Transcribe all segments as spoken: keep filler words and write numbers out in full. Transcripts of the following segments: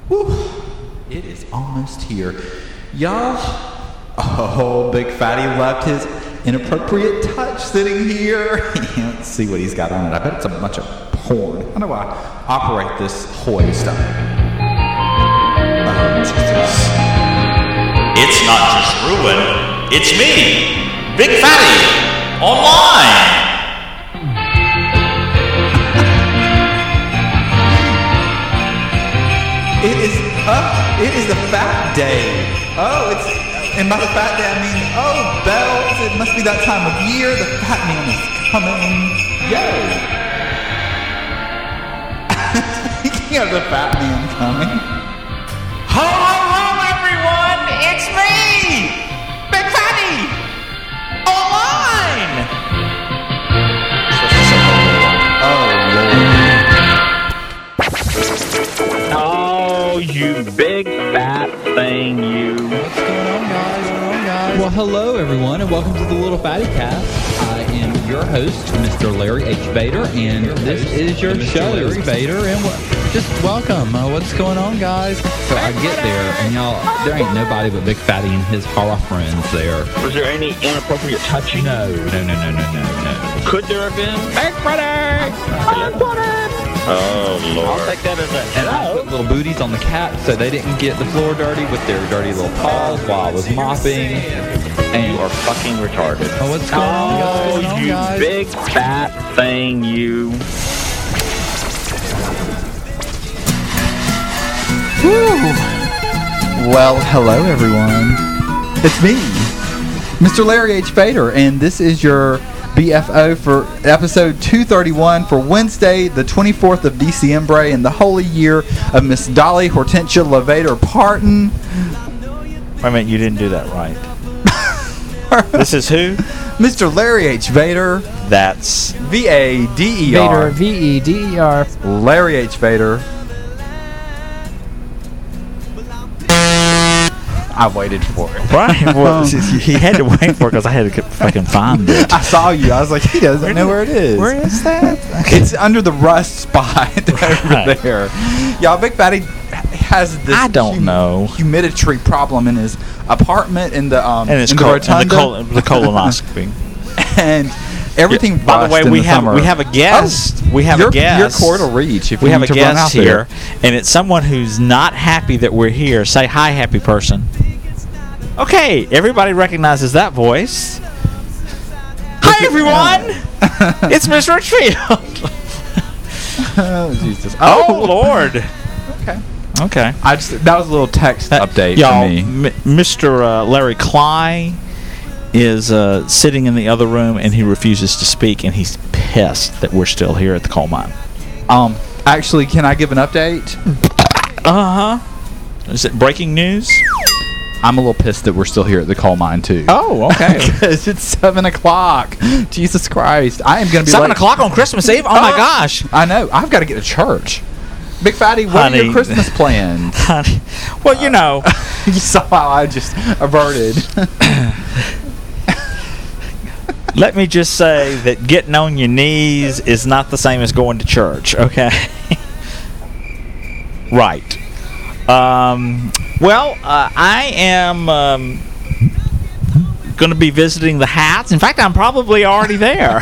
Whew. It is almost here. Y'all, oh, Big Fatty left his inappropriate touch sitting here. Let's see what he's got on it. I bet it's a bunch of porn. How do I operate this hoist? Oh, Jesus. It's not just Ruin, it's me, Big Fatty, online. It is up. It is the fat day. Oh, it's, and by the fat day I mean, oh, bells. It must be that time of year. The fat man is coming. Yo. Speaking of the fat man coming. Ho, ho, ho, everyone! It's me! Big Fatty! Online! Oh, Lord. Oh, you big fat thing, you. What's going on, guys? What's going on, guys? Well, hello, everyone, and welcome to the Little Fatty Cast. I am your host, Mister Larry H. Vader, and this is your show, Larry Vader, and w- just welcome. Uh, what's going on, guys? So I get there, and y'all, there ain't nobody but Big Fatty and his horror friends there. Was there any inappropriate touching? No, no, no, no, no, no, no. Could there have been? Big Fatty! Big Fatty! Oh, Lord. I'll take that as a and I put little booties on the cat so they didn't get the floor dirty with their dirty little paws while I was mopping. And You are fucking retarded. oh, what's going on, guys? What's going on, you guys? big fat thing, you. Woo. Well, hello, everyone. It's me, Mister Larry H. Vader, and this is your B F O for episode two thirty-one for Wednesday, the twenty-fourth of December, in the holy year of Miss Dolly Hortensia LaVader Parton. Wait a minute, you didn't do that right. This is who? Mister Larry H. Vader, That's V A D E Vader, R. V E D E R. Larry H. Vader. I waited for it. right. Well, he had to wait for it because I had to fucking find it. I saw you. I was like, he doesn't know where it is. Where is that? It's under the rust spot over Right. there. Y'all, Big Fatty has this I don't know. humidity problem in his apartment in the um And it's in col- the and the, rotunda, col- the colonoscopy. and everything. Yeah, by the rushed way, in we the have summer. we have a guest. Oh, we have your, a guest. Your cord will reach if we you have need a to run guest out here, there. and it's someone who's not happy that we're here. Say hi, happy person. Okay, everybody recognizes that voice. Hi, everyone. It's Miss Richfield. Oh Jesus! Oh, Lord. Okay. Okay. I just that was a little text Uh, update y'all, for me. M- Mister Uh, Larry Cly is uh, sitting in the other room, and he refuses to speak, and he's pissed that we're still here at the coal mine. Um, actually, can I give an update? Uh huh. Is it breaking news? I'm a little pissed that we're still here at the coal mine too. Oh, okay. Because it's seven o'clock. Jesus Christ! I am gonna be Seven late. o'clock on Christmas Eve. Oh my gosh, I know. I've got to get to church. Big Fatty, what are Honey. your Christmas plans? honey. Well, you know, You saw how I just averted. let me just say that getting on your knees is not the same as going to church. Okay. Right. Um. Well, uh, I am um, going to be visiting the Hats. In fact, I'm probably already there.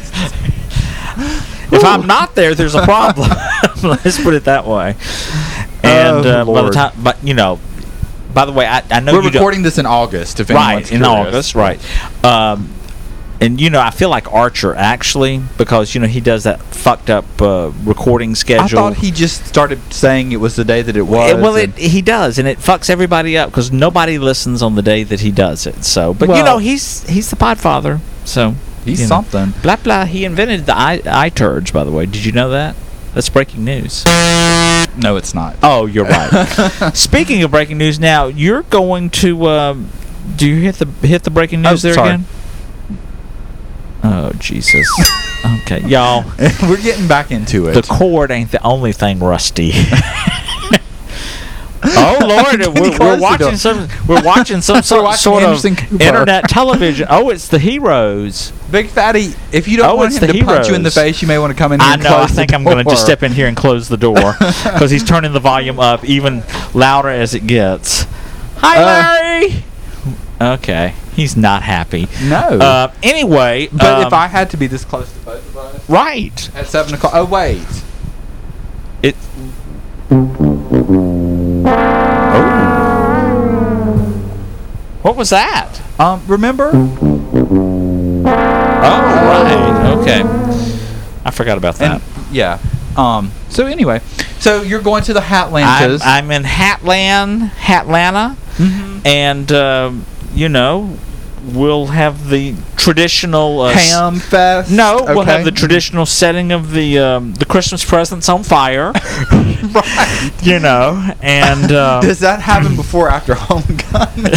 If I'm not there, there's a problem. Let's put it that way. And Oh, uh, by the Lord. time, but you know, by the way, I, I know We're you don't- recording this in August. If anyone's right in curious. August, right. Um, and you know, I feel like Archer actually because you know he does that fucked up uh, recording I schedule. thought he just started saying it was the day that it was. Yeah, well, it, and- he does, and it fucks everybody up because nobody listens on the day that he does it. So, but you Well- know, he's he's the Podfather, so he's you know. something. Blah blah. He invented the i iTurge, by the way. Did you know that? That's breaking news. No, it's not. Oh, you're right. Speaking of breaking news, now you're going to. Um, do you hit the hit the breaking news Oh, there sorry. again? Oh Jesus. Okay, y'all. We're getting back into it. The cord ain't the only thing rusty. Oh Lord, Getting we're, we're close to watching the- some. We're watching some We're sort, watching sort of Anderson Cooper. internet television. Oh, it's the Heroes. Big Fatty, if you don't Oh, want it's him the to punch you in the Heroes. face, you may want to come in here I and know. close I think the I'm going to just door. step in here and close the door because he's turning the volume up even louder as it gets. Hi, Uh, Larry. Okay, he's not happy. No. Uh, anyway, but um, if I had to be this close to both of us right, at seven o'clock. Oh wait. it. Oh. What was that? Um. Remember? Oh, right. Okay, I forgot about that. And, yeah. Um. So anyway, so you're going to the I'm, Hatlantas. I'm in Hatland, Hatlanta, Mhm. and um, you know, we'll have the traditional uh, s- Ham fest. No, we'll Okay. have the traditional setting of the um, the Christmas presents on fire. Right. You know, and um, Does that happen before or after homecoming?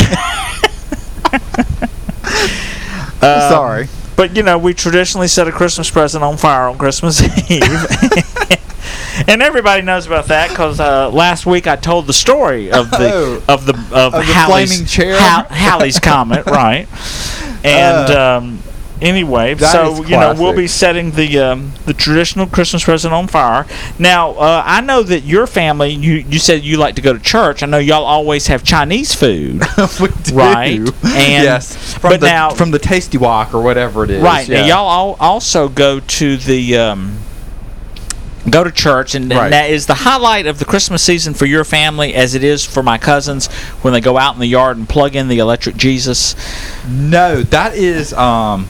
um, Sorry. But you know, we traditionally set a Christmas present on fire on Christmas Eve. And everybody knows about that because uh, last week I told the story of the Oh. of the of, Of the Halley's, flaming chair? Hal- Halley's comet, right? And Uh, um, anyway, that so is you know we'll classic. be setting the um, the traditional Christmas present on fire. Now uh, I know that your family, you you said you like to go to church. I know y'all always have Chinese food, We do. right? And yes. From but the, now from the Tasty Walk or whatever it is. right Yeah. now y'all al- also go to the. Um, Go to church, and, and Right. that is the highlight of the Christmas season for your family, as it is for my cousins when they go out in the yard and plug in the electric Jesus. No, that is um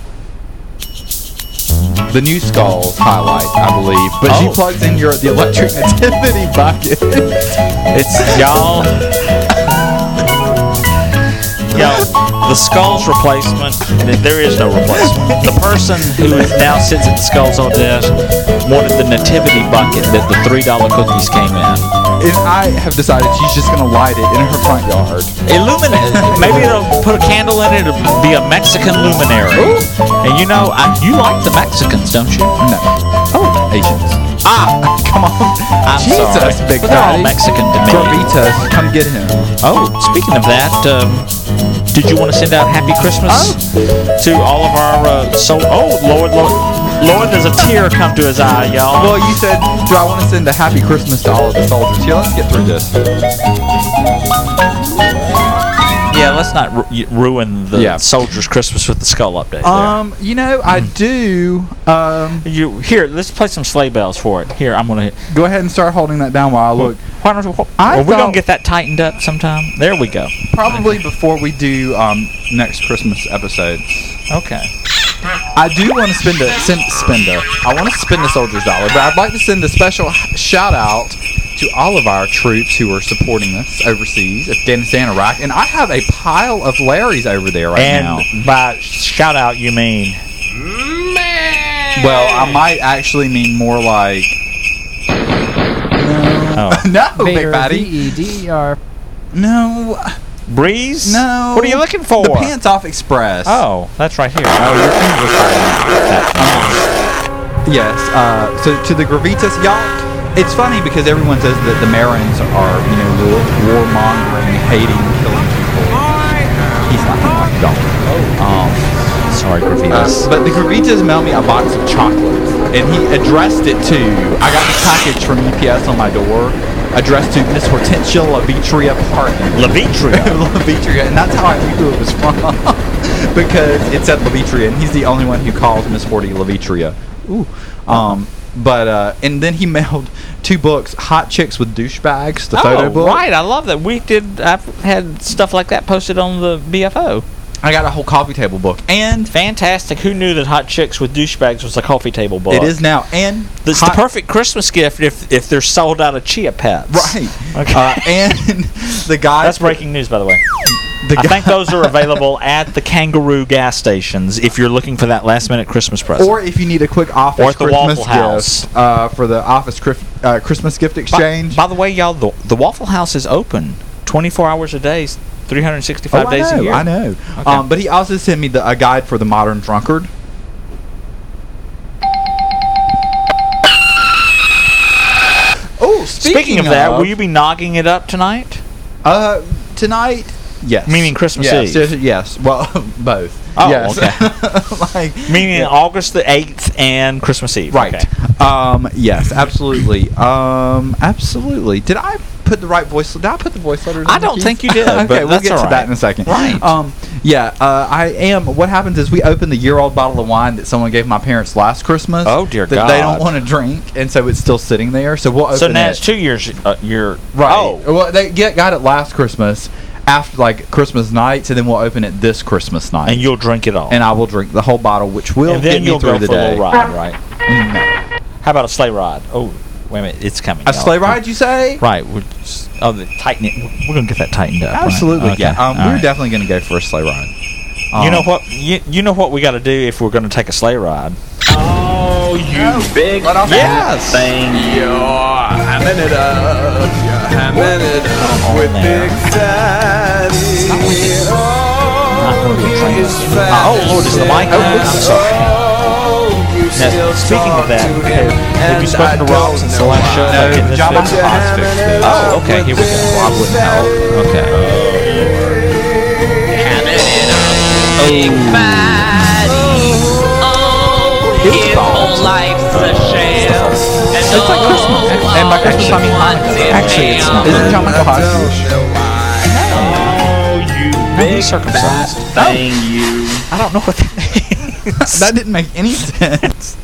the New Skulls highlight, I believe. But Oh. she plugs in your the electric nativity bucket. It's y'all, y'all. The Skulls replacement. th- There is no replacement. The person who now sits at the Skulls on desk wanted the nativity bucket that the three dollar cookies came in. And I have decided she's just gonna light it in her front yard. Illuminate. Maybe it'll put a candle in it. It'll be a Mexican luminary. And you know, I, you like the Mexicans, don't you? No. Oh, Asians. Ah, Come on. I'm Jesus, sorry. big But they're all fatty. Mexican to me. Gravitas, come get him. Oh, speaking of that, um, did you want to send out Happy Christmas to all of our uh, so? Oh, Lord, Lord, Lord, there's a tear come to his eye, y'all. Well, you said, do I want to send a happy Christmas to all of the soldiers? Here, let's get through this. Yeah, let's not ru- y- ruin the Yeah. soldiers' Christmas with the skull update. there. Um, you know, I do. Um, You here? Let's play some sleigh bells for it. Here, I'm gonna. go ahead and start holding that down while I look. Why don't we, I are we gonna thought- get that tightened up sometime? There we go. Probably before we do um next Christmas episode. Okay. I do want to spend a send, spend a. I want to spend a soldier's dollar, but I'd like to send a special h- shout out to all of our troops who are supporting us overseas, Afghanistan, Iraq, and I have a pile of Larrys over there right And now. by shout out, you mean Well, I might actually mean more like. oh No, big Vader, fatty. V E D E R. No, breeze? no. What are you looking for? The Pants Off Express. Oh, that's right here. Oh, your finger was Yes. Uh, so to the Gravitas yacht, it's funny because everyone says that the Marins are, you know, war, warmongering, hating, killing people. He's not like dog. Um, Sorry, uh, Gravitas. but the Gravitas mailed me a box of chocolates, and he addressed it to. I got the package from U P S on my door, addressed to Miss Hortensia Lavitria Parton. Lavitria. Lavitria, and that's how I knew who it was from because it said Lavitria, and he's the only one who calls Miss Horty Lavitria. Ooh. Um, but uh, and then he mailed two books, Hot Chicks with Douchebags, the photo Oh, book. right. I love that. We did. I've had stuff like that posted on the B F O. I got a whole coffee table book, and Fantastic. Who knew that Hot Chicks with Douchebags was a coffee table book? it is now. And It's hot, the perfect Christmas gift if if they're sold out of Chia Pets. right. Okay. Uh, and the guy. That's breaking news, by the way. The I guy, think those are available at the Kangaroo gas stations if you're looking for that last minute Christmas present. or if you need a quick office Or at the Christmas Waffle House. gift uh, for the office crif- uh, Christmas gift by, exchange. by the way, y'all, the, the Waffle House is open twenty-four hours a day, three hundred sixty-five oh, days I know, a year. I know. Okay. Um, but he also sent me the, a guide for the modern drunkard. Oh, speaking, Speaking of that, will you be nogging it up tonight? Uh, tonight, yes. Meaning Christmas yes, Eve? Yes, yes. Well, both. Oh, yes. okay. like, Meaning yeah. August the eighth and Christmas Eve. Right. Okay. Um, yes, absolutely. Um, absolutely. Did I? put the right voice? Did I put the voice letters? I in the don't keys? think you did, okay, but we'll that's get all to right. that in a second. Right. Um. Yeah. Uh, I am. What happens is we open the year-old bottle of wine that someone gave my parents last Christmas. Oh, dear that they don't God. want to drink, and so it's still sitting there. So we'll open So now it. it's two years. Uh, you're Right. Oh, Well, they get got it last Christmas, after like Christmas night, so then we'll open it this Christmas night, and you'll drink it all. and I will drink the whole bottle, which will and get then me you'll through go the for a day. little ride, right? No. How about a sleigh ride? Oh, wait a minute, it's coming. A y'all. sleigh ride, you say? Right. We're just, oh, the tighten it. We're gonna get that tightened up. right? Absolutely, Okay, yeah. Um, all we're right. definitely going to go for a sleigh ride. You Um, know what? You, you know what we got to do if we're going to take a sleigh ride. Oh, you big Right off the fat bat. thing. You're hamming it up, you're hamming it up on with there. Big Daddy. Not gonna be a train. He's fat. Ah, oh, Lord, is the mic on? I'm sorry. Oh, you Now, still speaking of talk that, to have, him, have you and spoken I to Rob don't since the know last show? why. About getting this John fixed? Michael Haas fixed it. Oh, okay, here we go. Rob wouldn't help. Okay. Big fatty, oh, his whole life's a sham. And It's like Christmas. oh, And by Christmas, I mean Hanukkah. Actually, it's not. Isn't John Michael Haas? Oh, you big he's circumcised. fat thing, you. I don't know what that means. That didn't make any sense.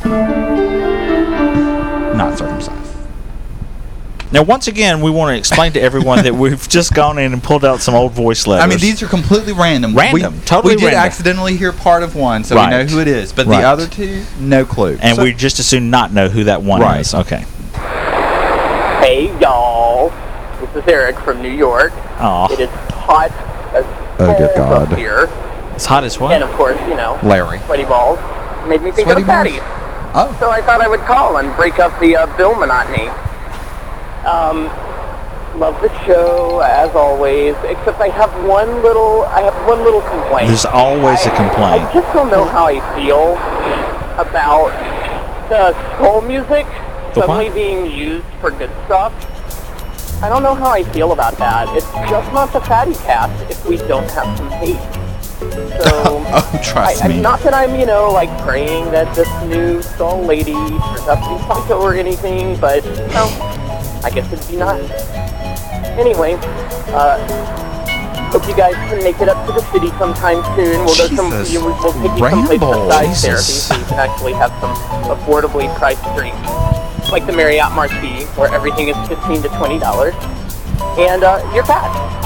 Not circumcised. Now, once again, we want to explain to everyone that we've just gone in and pulled out some old voice letters. I mean, these are completely random. Random, We, totally We did random. accidentally hear part of one, so Right. we know who it is. But Right. the other two, no clue. and So- we just as soon not know who that one Right. is. Okay. Hey y'all, this is Eric from New York. Oh, It is hot as Oh, good balls God. up here, it's hot as and what? of course, you know, Larry. sweaty balls made me think Sweaty of a fatty. Oh. So I thought I would call and break up the uh, bill monotony. Um, love the show as always, except I have one little, I have one little complaint. There's always a I- complaint. I just don't know how I feel about the soul music The suddenly what? being used for good stuff. I don't know how I feel about that. It's just not the Fatty Cast if we don't have some hate. So, Oh, trust I, me. I'm not that I'm, you know, like praying that this new soul lady turns out to be psycho or anything, but, you know, I guess it'd be nice. Anyway, uh, hope you guys can make it up to the city sometime soon. We'll go some, Jesus. you, we'll take you someplace Rambo, besides therapy Jesus. so you can actually have some affordably priced drinks. Like the Marriott Marquis, where everything is fifteen to twenty dollars. And, uh, you're fat.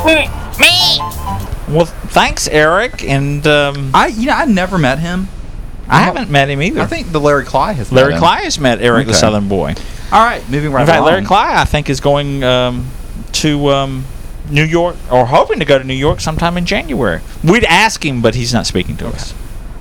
Well, thanks, Eric. And um, I, you know, I never met him. I haven't met him either. I think the Larry Cly has met Larry him. Cly has met Eric the Okay. Southern Boy. All right, moving right In fact, along. Larry Cly, I think, is going um, to um, New York, or hoping to go to New York sometime in January. We'd ask him, but he's not speaking to us.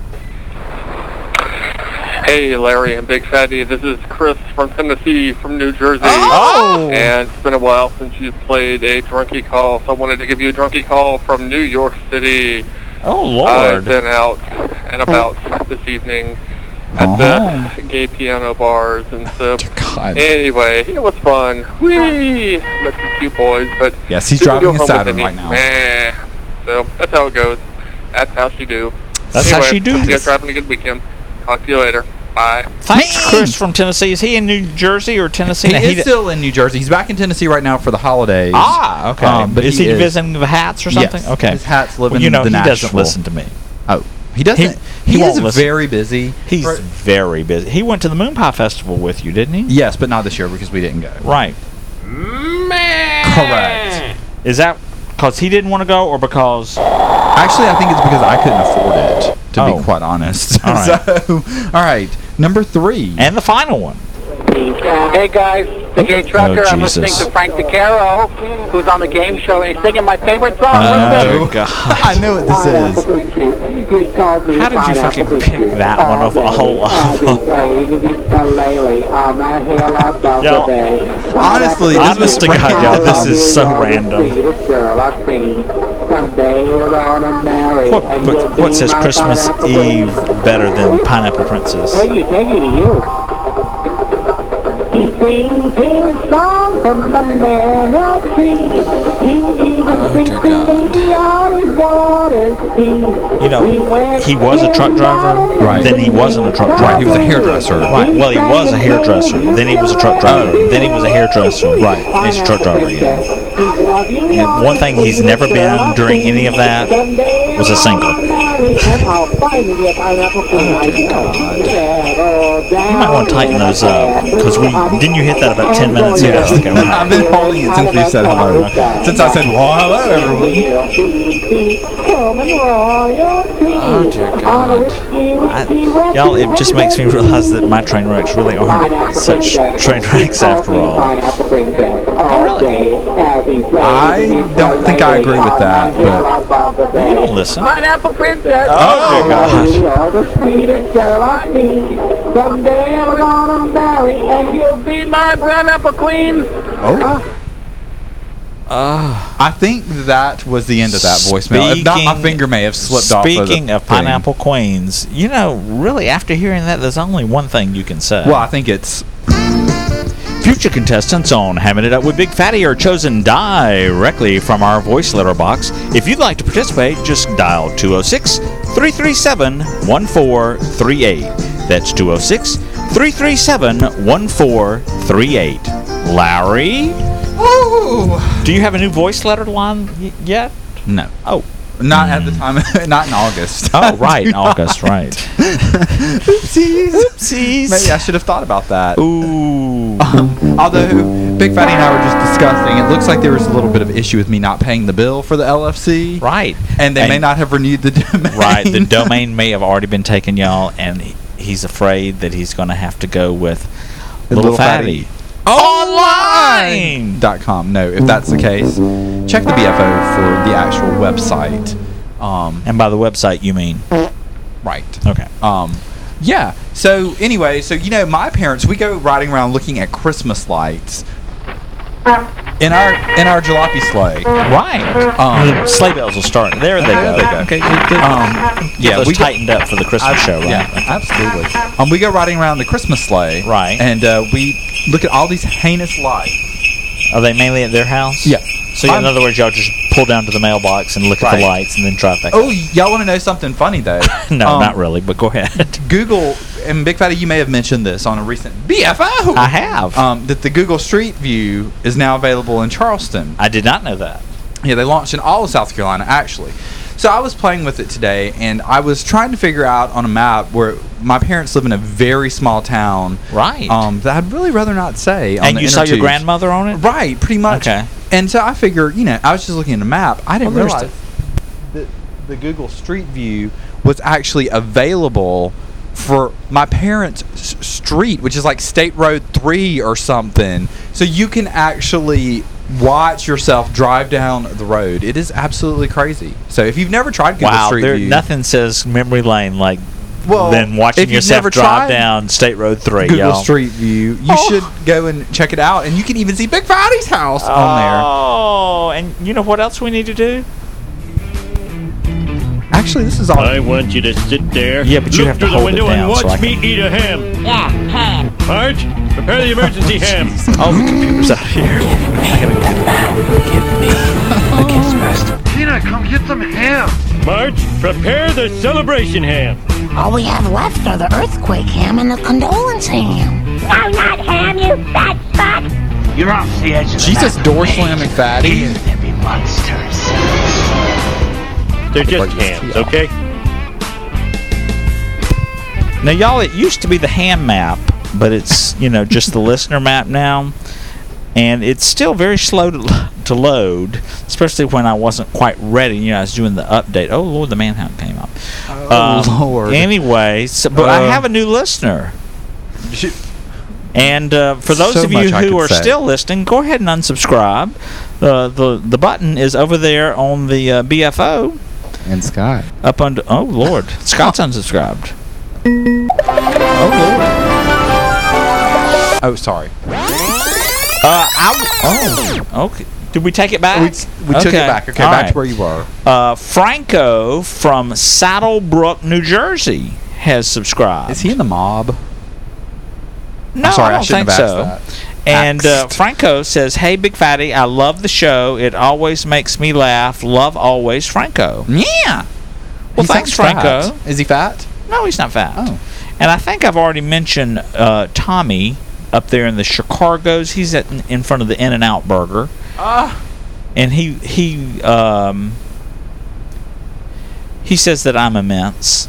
Hey, Larry and Big Fatty. This is Chris from Tennessee, from New Jersey. Oh! And it's been a while since you've played a drunkie call, so I wanted to give you a drunkie call from New York City. Oh, I've Lord. been out and about this evening at Oh. the gay piano bars and stuff. God. Anyway, it was fun. Whee! Met some cute boys, but Yes, he's didn't driving go a home Saturn with right any. now. Meh. So that's how it goes. That's how she do. That's how Anyway, she do. You guys are having a good weekend. Talk to you later. Bye. Thanks, Man. Chris from Tennessee. Is he in New Jersey or Tennessee? He No, is d- still in New Jersey. He's back in Tennessee right now for the holidays. Ah, okay. Um, but is he he, is- visiting the Hats or something? Yes. Okay. His Hats live Well, in you know, the he doesn't Nashville. listen to me. Oh, he doesn't. He- He, he is won't listen. very busy. He's For- very busy. He went to the Moon Pie Festival with you, didn't he? yes, but not this year because we didn't go. Right. Correct. Is that because he didn't want to go, or because? Actually, I think it's because I couldn't afford it. To Oh. be quite honest. All right. So, all right, number three. And the final one. Hey guys, the gay trucker. Oh, I'm Jesus. listening to Frank DeCaro, who's on the game show, and he's singing my favorite song. Oh, Listen. God. I know what this is. How did you fucking pick that one of all of them? Honestly, this Honest was to God, y'all, this is so random. What, what, what says Christmas Eve better than Pineapple Princess? Thank you, thank you to you. sings his song from the mango tree. He even sings to the other waters. You know, he was a truck driver. Right. Then he wasn't a truck driver. Right, he was a hairdresser. Right. Well, he was a hairdresser. Then he was a truck driver. Then he was a hairdresser. Right. Then he's a truck driver again. And one thing he's never been during any of that was a single. You might want to tighten those up because we didn't you hit that about ten minutes ago? I've been holding it since we said hello. Since I said, well, hello, everyone. Oh, dear God. I, y'all, it just makes me realize that my train wrecks really aren't such train wrecks after all. I don't think I agree with that, but You don't listen. Pineapple Princess. Oh, dear gosh. The sweetest girl I see. Someday I'm gonna marry and you'll be Be my pineapple queen. oh. I think that was the end of that voicemail. If not, my Speaking- finger may have slipped off. Speaking of, of pineapple queens, you know, really, after hearing that, there's only one thing you can say. Well, I think it's Future contestants on Hamming It Up with Big Fatty are chosen directly from our voice letter box. If you'd like to participate, just dial two oh six, three three seven, one four three eight. That's two oh six, three three seven, one four three eight. Larry? Ooh. Do you have a new voice letter line y- yet? No. Oh. Not at the time. Not in August. Oh, right, in August, right. Oopsies. Oopsies. Maybe I should have thought about that. Ooh. Um, although Big Fatty and I were just discussing, it looks like there was a little bit of issue with me not paying the bill for the L F C. Right. And they And- may not have renewed the domain. Right, the domain may have already been taken, y'all, and he- he's afraid that he's going to have to go with The Little, Little Fatty. Fatty. Online! Dot com. No, if that's the case, check the B F O for the actual website. Um, And by the website, you mean? right. Okay. Um, yeah. So anyway, so you know, my parents, we go riding around looking at Christmas lights in our in our jalopy sleigh. Right. Um, Sleigh bells will start. There they There go. they go. Okay, good, good. Um, Yeah, yeah, we we go- tightened up for the Christmas show, right? Yeah, absolutely. Um, we go riding around the Christmas sleigh. Right. And uh, we look at all these heinous lights. Are they mainly at their house? Yeah. So, in I'm- other words, y'all just pull down to the mailbox and look at the Right. lights and then drive back Oh, y'all want to know something funny though? up. No, Um, not really, but go ahead. Google, and Big Fatty, you may have mentioned this on a recent B F O. I have. Um, that the Google Street View is now available in Charleston. I did not know that. Yeah, they launched in all of South Carolina, actually. So I was playing with it today, and I was trying to figure out on a map where my parents live in a very small town. Right. Um, that I'd really rather not say. on and the you saw your intertubes. grandmother on it? Right, pretty much. Okay. And so I figured, you know, I was just looking at a map. I didn't Well, there's realize that the Google Street View was actually available for my parents' s- street, which is like State Road three or something. So you can actually watch yourself drive down the road. It is absolutely crazy. So if you've never tried Google Wow, Street there, View, nothing says memory lane like well, than watching if you've yourself never drive tried down State Road three, Google y'all. Street View, you Oh. should go and check it out, and you can even see Big Fatty's house on there. Oh, and you know what else we need to do? Actually, this is all. I want you to sit there. Yeah, but you look have to through the hold it window down and watch so I me can- eat a ham. Yeah, ham. Marge, prepare the emergency ham. Oh, the computer's out here. I gotta go. Tina, come get some ham. Marge, prepare the celebration ham. All we have left are the earthquake ham and the condolence ham. No, not ham, you fat fuck. You're off the edge of the Jesus, map. door slamming Fatty. There be monsters. They're just Or just hams, y'all. okay? Now, y'all, it used to be the ham map, but it's, you know, just the listener map now. And it's still very slow to, to load, especially when I wasn't quite ready. You know, I was doing the update. Oh, Lord, the manhunt came up. Oh, Lord. Anyway, so, but I Uh, have a new listener. Shoot. And uh, for those So of you much I who could are say. still listening, go ahead and unsubscribe. Uh, the the button is over there on the uh, B F O. And Sky. Up under. Oh Lord, Scott's unsubscribed. Oh, Lord. Oh, sorry. Uh, I, oh, okay. Did we take it back? We, we took Okay. it back. Okay, All back right. to where you were. Uh, Franco from Saddlebrook, New Jersey, has subscribed. Is he in the mob? No, I'm sorry, I I don't shouldn't think have so. asked And uh, Franco says, "Hey, Big Fatty, I love the show. It always makes me laugh. Love always, Franco." Yeah. Well, He thanks, sounds Franco. fat. Is he fat? No, he's not fat. Oh. And I think I've already mentioned uh, Tommy up there in the Chicago's. He's at in front of the In-N-Out Burger. Ah. And he he um, he says that I'm immense.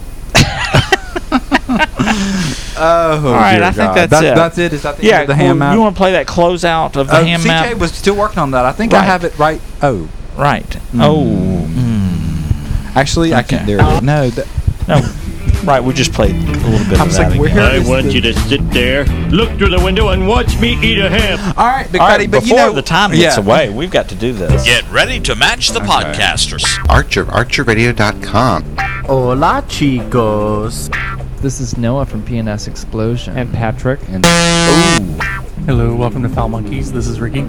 Oh, all right, dear I think God. that's, that's it. That's it. Is that the yeah, end of the ham well, map? you want to play that closeout of the Oh, ham C J map? was still working on that. I think I Right. have it right. Oh, right. Mm. Oh, mm. actually, I Okay. can't. There it is. No, that, no. Right, we just played a little bit I of was that like, we're again. here. I is want the- you to sit there, look through the window, and watch me eat a ham. all right, Big All Fatty, right, but before you know the time gets yeah. away, we've got to do this. Get ready to match the podcasters. Archer, archer radio dot com. Hola, chicos. This is Noah from P N S Explosion. And Patrick. And Ooh. Hello, welcome to Foul Monkeys. This is Ricky.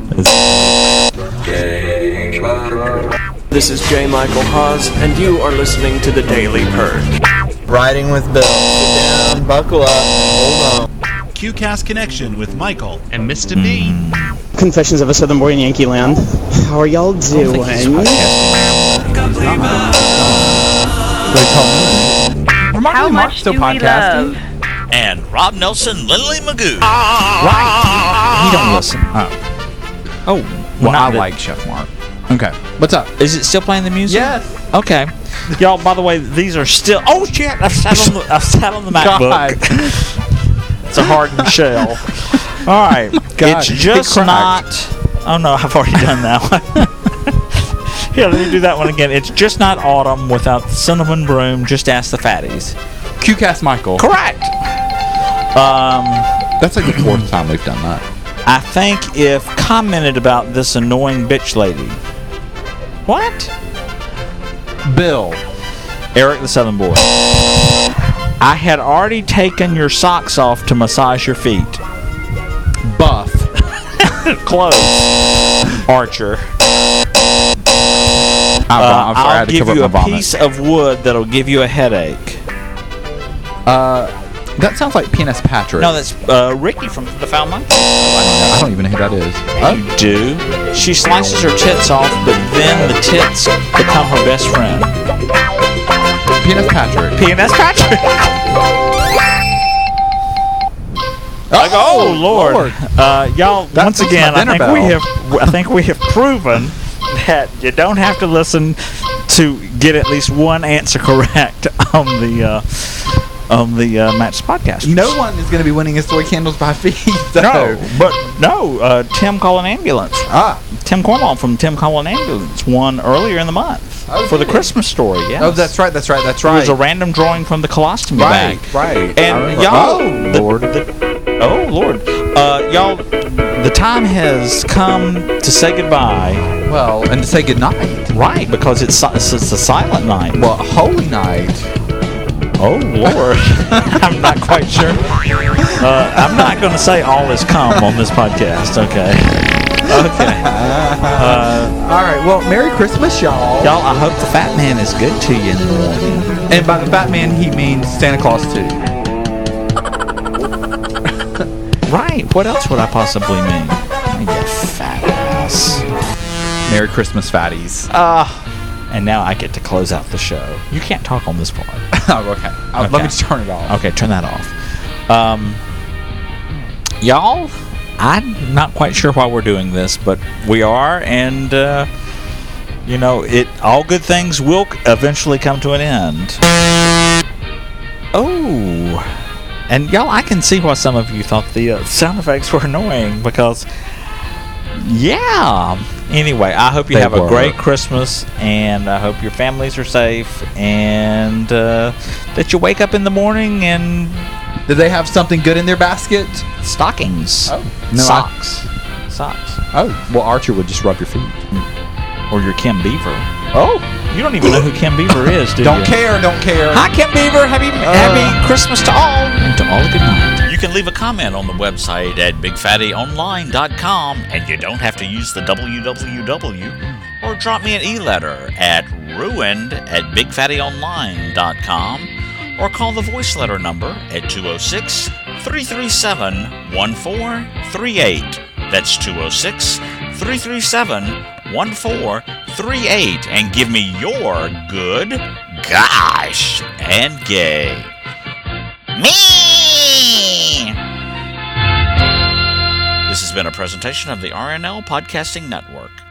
This is J. Michael Haas, and you are listening to The Daily Purge. Riding with Bill. Sit down, buckle up, hold on. Q-Cast Connection with Michael and Mister Mm. B. Confessions of a Southern Boy in Yankee Land. How are y'all doing? How much do we love? And Rob Nelson, Lindley Magoo. Right. He don't listen. Oh, Oh, well, not I that- like Chef Mark. Okay, what's up? Is it still playing the music? Yes. Okay. Y'all, by the way, these are still. Oh shit! I've sat on the, I've sat on the MacBook. God. It's a hardened shell. All right. God, it's it just cracked. not. Oh no, I've already done that one. Here, let me do that one again. It's just not autumn without the cinnamon broom. Just ask the fatties. Q-Cast Michael. Correct. Um, That's like the fourth time we've done that. I think if commented about this annoying bitch lady. What? Bill. Eric the Southern Boy. I had already taken your socks off to massage your feet. Buff. Close. Archer. I'm, I'm sorry, Uh, I I'll had to give cover you up a my vomit. piece of wood that'll give you a headache. Uh, that sounds like P N S Patrick. No, that's uh, Ricky from the Foul Monkey. I don't even know who that is. You do. She slices her tits off, but then the tits become her best friend. P N S Patrick. P N S Patrick. Like, oh, Lord, Lord. Uh, y'all! That once beats again, my I dinner think we bell. have, I think we have proven that you don't have to listen to get at least one answer correct on the uh, on the uh, Match Podcast. No one is going to be winning his toy candles by feet. So. No, but no. Uh, Tim Call an Ambulance. Ah. Tim Cornwall from Tim Call an Ambulance won earlier in the month Oh, for the did he? Christmas story. Yes. Oh, that's right. That's right. That's It right. was a random drawing from the colostomy right. bag. Right. And I y'all, remember. the- Oh, Lord. the- oh Lord, uh, y'all, the time has come to say goodbye. Well, and to say goodnight. Right, because it's si- it's, it's a silent night. Well, holy night. Oh Lord, I'm not quite sure. Uh, I'm not going to say all is come on this podcast. Okay. Okay. Uh, All right. Well, Merry Christmas, y'all. y'all, I hope the fat man is good to you in the morning. And by the fat man, he means Santa Claus too. Right. What else would I possibly mean? You fat ass. Merry Christmas, fatties. Ah. And now I get to close out the show. You can't talk on this part. Oh, okay. Uh, Okay. Let me just turn it off. Okay, turn that off. Um, y'all, I'm not quite sure why we're doing this, but we are, and uh, you know, it. All good things will c- eventually come to an end. Oh, and y'all, I can see why some of you thought the uh, sound effects were annoying because, yeah. Anyway, I hope you They have a were. great Christmas, and I hope your families are safe, and uh, that you wake up in the morning and Did they have something good in their basket? stockings, Oh, no, socks, socks, Oh, well, Archer would just rub your feet. or your Kim Beaver. Oh, you don't even know who Kim Beaver is, do Don't you? care. Don't care. Hi, Kim Beaver. Happy Happy Christmas to all, and to all a good night. You can leave a comment on the website at big fatty online dot com, and you don't have to use the w w w, or drop me an e-letter at ruined at big fatty online dot com, or call the voice letter number at two oh six, three three seven, one four three eight. That's two oh six, three three seven, one four three eight. And give me your good, gosh, and gay. Me! This has been a presentation of the R N L Podcasting Network.